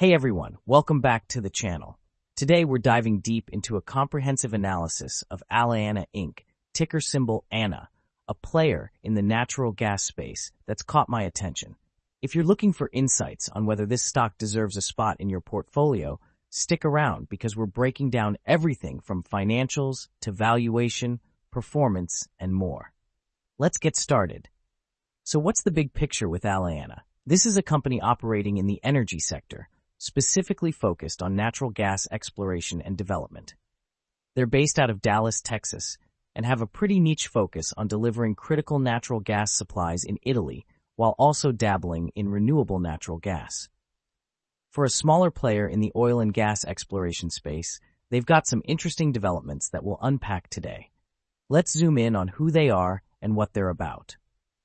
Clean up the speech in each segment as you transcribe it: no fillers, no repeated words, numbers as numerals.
Hey everyone, welcome back to the channel. Today we're diving deep into a comprehensive analysis of Aliana Inc., ticker symbol ANA, a player in the natural gas space that's caught my attention. If you're looking for insights on whether this stock deserves a spot in your portfolio, stick around because we're breaking down everything from financials to valuation, performance, and more. Let's get started. So what's the big picture with Aliana? This is a company operating in the energy sector, specifically focused on natural gas exploration and development. They're based out of Dallas, Texas, and have a pretty niche focus on delivering critical natural gas supplies in Italy while also dabbling in renewable natural gas. For a smaller player in the oil and gas exploration space, they've got some interesting developments that we'll unpack today. Let's zoom in on who they are and what they're about.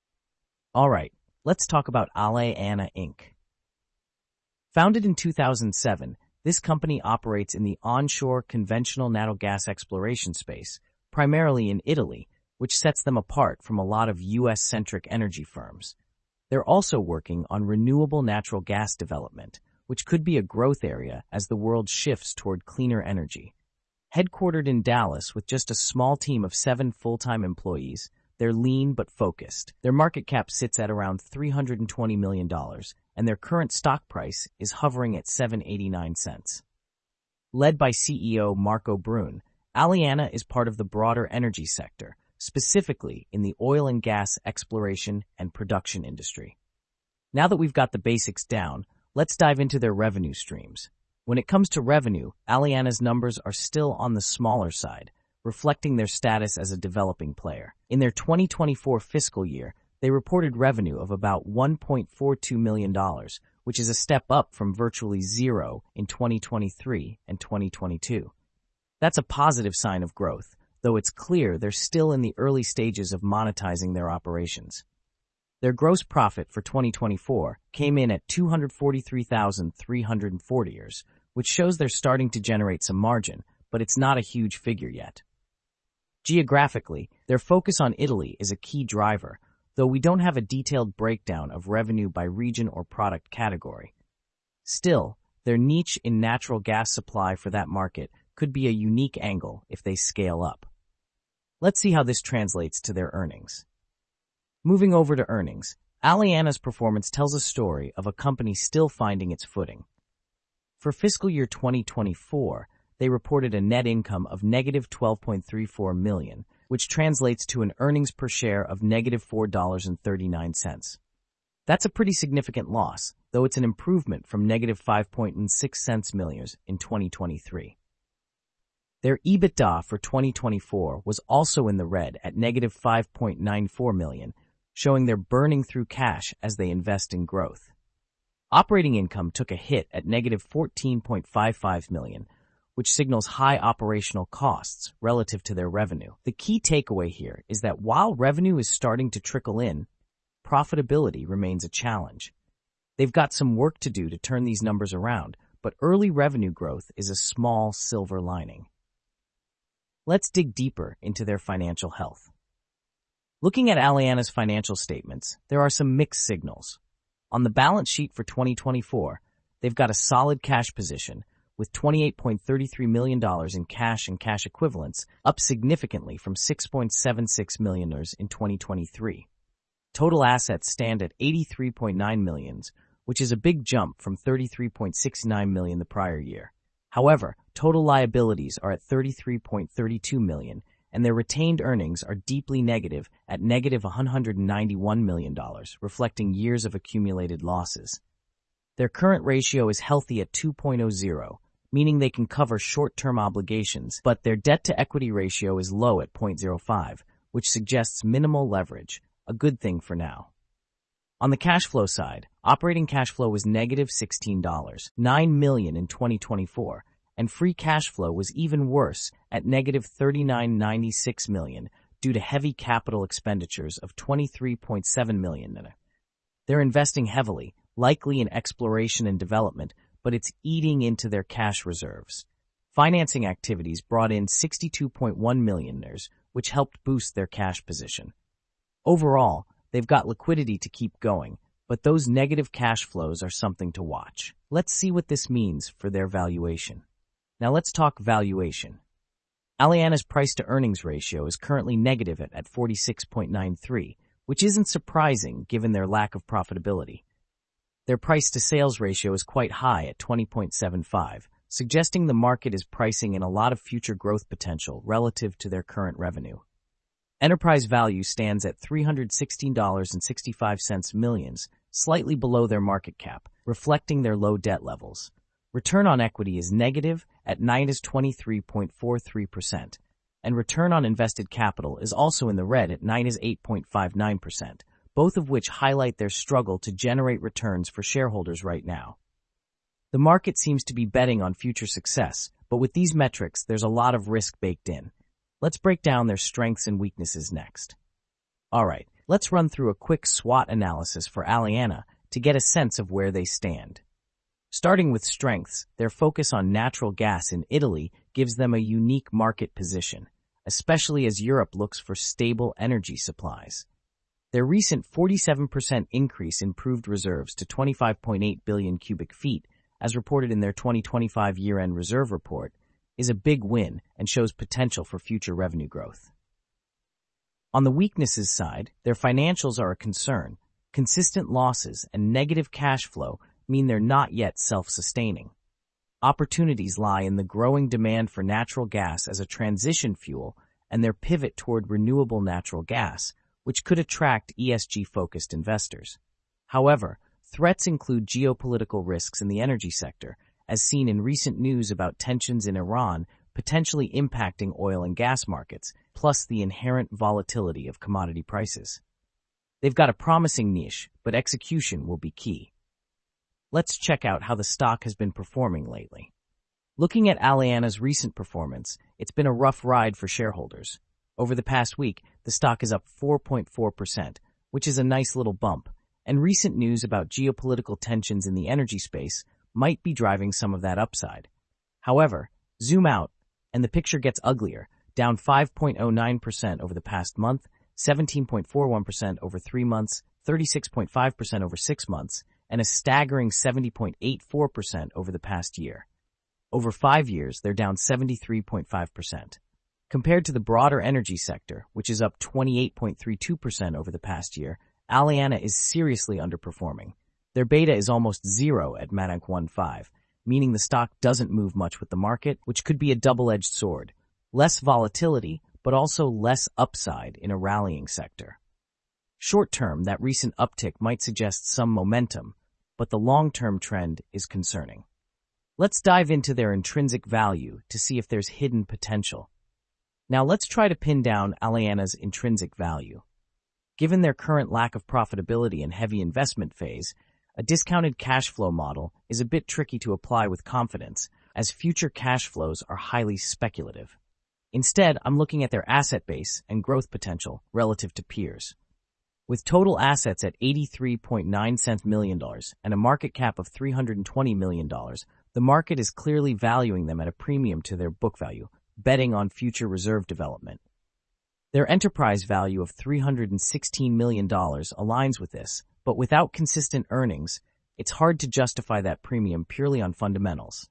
All right, let's talk about Aliana Inc. Founded in 2007, this company operates in the onshore conventional natural gas exploration space, primarily in Italy, which sets them apart from a lot of U.S.-centric energy firms. They're also working on renewable natural gas development, which could be a growth area as the world shifts toward cleaner energy. Headquartered in Dallas with just a small team of 7 full-time employees, they're lean but focused. Their market cap sits at around $320 million, and their current stock price is hovering at 7.89 cents. Led by CEO Marco Brun, Aliana is part of the broader energy sector, specifically in the oil and gas exploration and production industry. Now that we've got the basics down, let's dive into their revenue streams. When it comes to revenue, Aliana's numbers are still on the smaller side, reflecting their status as a developing player. In their 2024 fiscal year, they reported revenue of about $1.42 million, which is a step up from virtually zero in 2023 and 2022. That's a positive sign of growth, though it's clear they're still in the early stages of monetizing their operations. Their gross profit for 2024 came in at $243,340, which shows they're starting to generate some margin, but it's not a huge figure yet. Geographically, their focus on Italy is a key driver, though we don't have a detailed breakdown of revenue by region or product category. Still, their niche in natural gas supply for that market could be a unique angle if they scale up. Let's see how this translates to their earnings. Moving over to earnings, Aliana's performance tells a story of a company still finding its footing. For fiscal year 2024, they reported a net income of negative $12.34 million, which translates to an earnings per share of negative $4.39. That's a pretty significant loss, though it's an improvement from negative $5.06 million in 2023. Their EBITDA for 2024 was also in the red at negative $5.94 million, showing they're burning through cash as they invest in growth. Operating income took a hit at negative $14.55 million, which signals high operational costs relative to their revenue. The key takeaway here is that while revenue is starting to trickle in, profitability remains a challenge. They've got some work to do to turn these numbers around, but early revenue growth is a small silver lining. Let's dig deeper into their financial health. Looking at Aliana's financial statements, there are some mixed signals. On the balance sheet for 2024, they've got a solid cash position with $28.33 million in cash and cash equivalents, up significantly from $6.76 million in 2023. Total assets stand at $83.9 million, which is a big jump from $33.69 million the prior year. However, total liabilities are at $33.32 million, and their retained earnings are deeply negative at negative $191 million, reflecting years of accumulated losses. Their current ratio is healthy at 2.00, meaning they can cover short-term obligations, but their debt-to-equity ratio is low at 0.05, which suggests minimal leverage, a good thing for now. On the cash flow side, operating cash flow was negative $16.9 million in 2024, and free cash flow was even worse at negative $39.96 million due to heavy capital expenditures of $23.7 million. They're investing heavily, likely in exploration and development, but it's eating into their cash reserves. Financing activities brought in $62.1 million, which helped boost their cash position. Overall, they've got liquidity to keep going, but those negative cash flows are something to watch. Let's see what this means for their valuation. Now let's talk valuation. Aliana's price-to-earnings ratio is currently negative at 46.93, which isn't surprising given their lack of profitability. Their price-to-sales ratio is quite high at 20.75, suggesting the market is pricing in a lot of future growth potential relative to their current revenue. Enterprise value stands at $316.65 millions, slightly below their market cap, reflecting their low debt levels. Return on equity is negative at -23.43%, and return on invested capital is also in the red at -8.59%, both of which highlight their struggle to generate returns for shareholders right now. The market seems to be betting on future success, but with these metrics, there's a lot of risk baked in. Let's break down their strengths and weaknesses next. Alright, let's run through a quick SWOT analysis for Aliana to get a sense of where they stand. Starting with strengths, their focus on natural gas in Italy gives them a unique market position, especially as Europe looks for stable energy supplies. Their recent 47% increase in proved reserves to 25.8 billion cubic feet, as reported in their 2025 year-end reserve report, is a big win and shows potential for future revenue growth. On the weaknesses side, their financials are a concern. Consistent losses and negative cash flow mean they're not yet self-sustaining. Opportunities lie in the growing demand for natural gas as a transition fuel and their pivot toward renewable natural gas, which could attract ESG-focused investors. However, threats include geopolitical risks in the energy sector, as seen in recent news about tensions in Iran potentially impacting oil and gas markets, plus the inherent volatility of commodity prices. They've got a promising niche, but execution will be key. Let's check out how the stock has been performing lately. Looking at Aliana's recent performance, it's been a rough ride for shareholders. Over the past week, the stock is up 4.4%, which is a nice little bump, and recent news about geopolitical tensions in the energy space might be driving some of that upside. However, zoom out, and the picture gets uglier, down 5.09% over the past month, 17.41% over 3 months, 36.5% over 6 months, and a staggering 70.84% over the past year. Over 5 years, they're down 73.5%. Compared to the broader energy sector, which is up 28.32% over the past year, Aliana is seriously underperforming. Their beta is almost zero at Madank 1.5, meaning the stock doesn't move much with the market, which could be a double-edged sword. Less volatility, but also less upside in a rallying sector. Short-term, that recent uptick might suggest some momentum, but the long-term trend is concerning. Let's dive into their intrinsic value to see if there's hidden potential. Now let's try to pin down Aliana's intrinsic value. Given their current lack of profitability and heavy investment phase, a discounted cash flow model is a bit tricky to apply with confidence, as future cash flows are highly speculative. Instead, I'm looking at their asset base and growth potential relative to peers. With total assets at $83.9 million and a market cap of $320 million, the market is clearly valuing them at a premium to their book value, betting on future reserve development. Their enterprise value of $316 million aligns with this, but without consistent earnings, it's hard to justify that premium purely on fundamentals.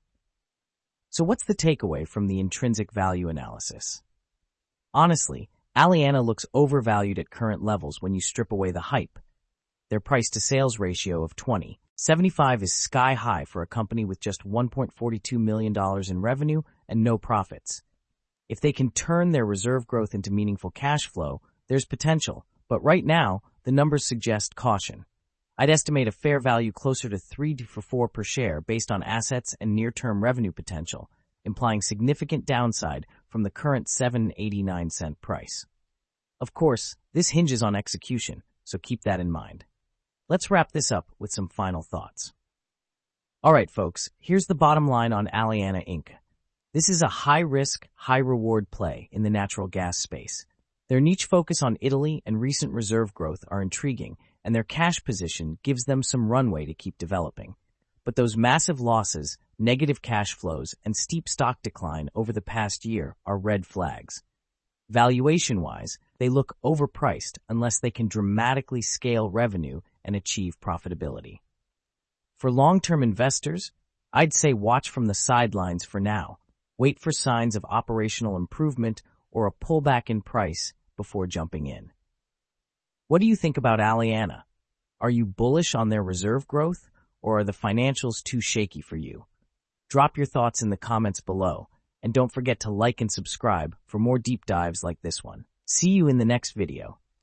So what's the takeaway from the intrinsic value analysis? Honestly, Aliana looks overvalued at current levels when you strip away the hype. Their price-to-sales ratio of 20.75 is sky-high for a company with just $1.42 million in revenue and no profits. If they can turn their reserve growth into meaningful cash flow, there's potential, but right now, the numbers suggest caution. I'd estimate a fair value closer to 3 to 4 per share based on assets and near-term revenue potential, implying significant downside from the current $7.89 price. Of course, this hinges on execution, so keep that in mind. Let's wrap this up with some final thoughts. Alright folks, here's the bottom line on Aliana Inc. This is a high-risk, high-reward play in the natural gas space. Their niche focus on Italy and recent reserve growth are intriguing, and their cash position gives them some runway to keep developing. But those massive losses, negative cash flows, and steep stock decline over the past year are red flags. Valuation-wise, they look overpriced unless they can dramatically scale revenue and achieve profitability. For long-term investors, I'd say watch from the sidelines for now. Wait for signs of operational improvement or a pullback in price before jumping in. What do you think about Aliana? Are you bullish on their reserve growth, or are the financials too shaky for you? Drop your thoughts in the comments below, and don't forget to like and subscribe for more deep dives like this one. See you in the next video.